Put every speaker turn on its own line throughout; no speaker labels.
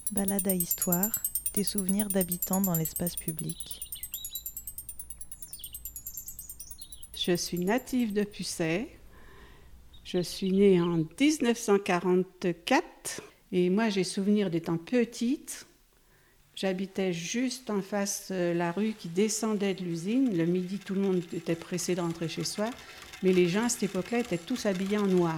Balade à histoire, des souvenirs d'habitants dans l'espace public.
Je suis native de Pucet. Je suis née en 1944 et moi j'ai souvenir d'étant petite. J'habitais juste en face de la rue qui descendait de l'usine. Le midi, tout le monde était pressé de rentrer chez soi, mais les gens à cette époque-là étaient tous habillés en noir.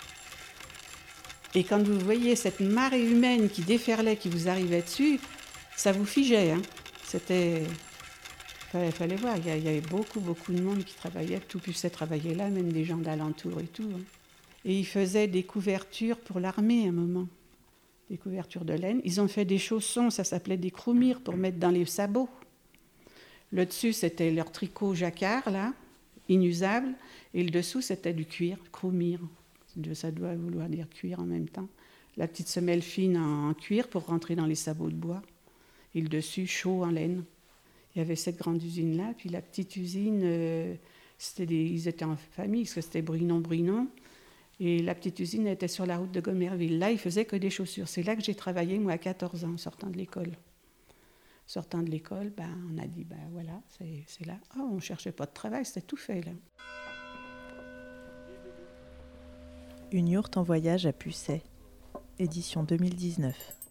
Et quand vous voyez cette marée humaine qui déferlait, qui vous arrivait dessus, ça vous figeait. C'était... Fallait voir, il y avait beaucoup de monde qui travaillait, tout Pucet travaillait là, même des gens d'alentour et tout. Et ils faisaient des couvertures pour l'armée à un moment, des couvertures de laine. Ils ont fait des chaussons, ça s'appelait des croumires pour mettre dans les sabots. Le dessus, c'était leur tricot jacquard, là, inusable, et le dessous, c'était du cuir, croumire. Ça doit vouloir dire cuir en même temps. La petite semelle fine en cuir pour rentrer dans les sabots de bois, et le dessus chaud en laine. Il y avait cette grande usine-là, puis la petite usine, ils étaient en famille, parce que c'était Brinon. Et la petite usine était sur la route de Gomerville. Là, ils faisaient que des chaussures. C'est là que j'ai travaillé, moi, à 14 ans, sortant de l'école. Sortant de l'école, on a dit, voilà, c'est là. Oh, on ne cherchait pas de travail, c'était tout fait, là.
Une yourte en voyage à Pucet, édition 2019.